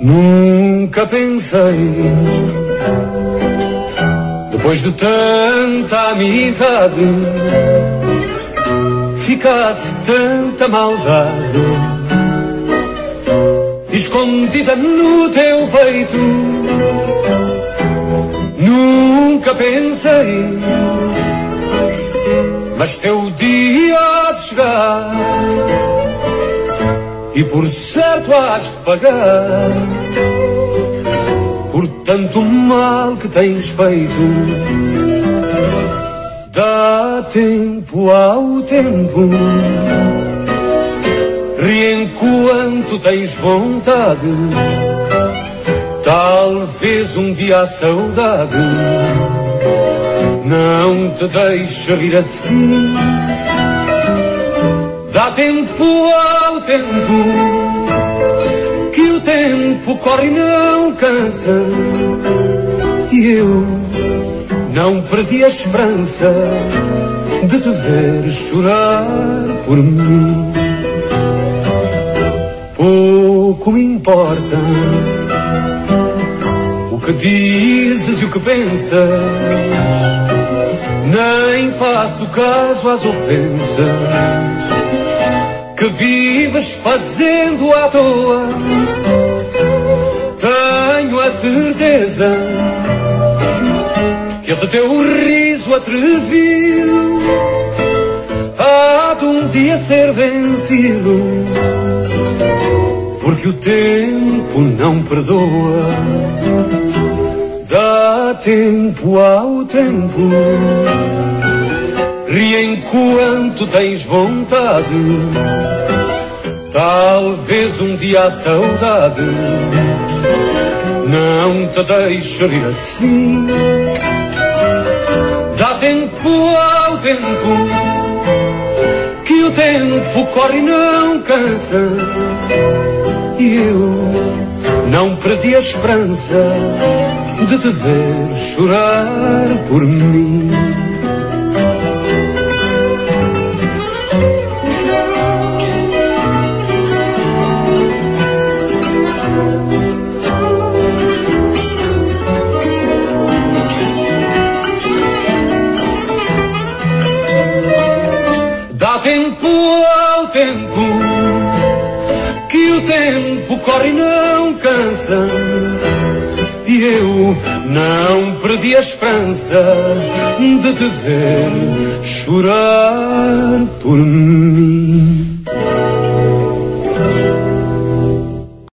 Nunca pensei, depois de tanta amizade, ficasse tanta maldade escondida no teu peito. Nunca pensei, mas teu dia há de chegar e por certo has de pagar por tanto mal que tens feito. Dá tempo ao tempo, ri enquanto tens vontade. Talvez um dia a saudade não te deixe rir assim. Dá tempo ao tempo, que o tempo corre e não cansa. E eu não perdi a esperança de te ver chorar por mim. Pouco me importa o que dizes e o que pensas, nem faço caso às ofensas que vives fazendo à toa. Tenho a certeza que esse teu riso atrevido há de um dia ser vencido, porque o tempo não perdoa. Dá tempo ao tempo, ri enquanto tens vontade. Talvez um dia a saudade não te deixe rir assim. Dá tempo ao tempo, que o tempo corre e não cansa. E eu não perdi a esperança de te ver chorar por mim. Dá tempo ao tempo, que o tempo corre e não cansa. E eu não perdi a esperança de te ver chorar por mim.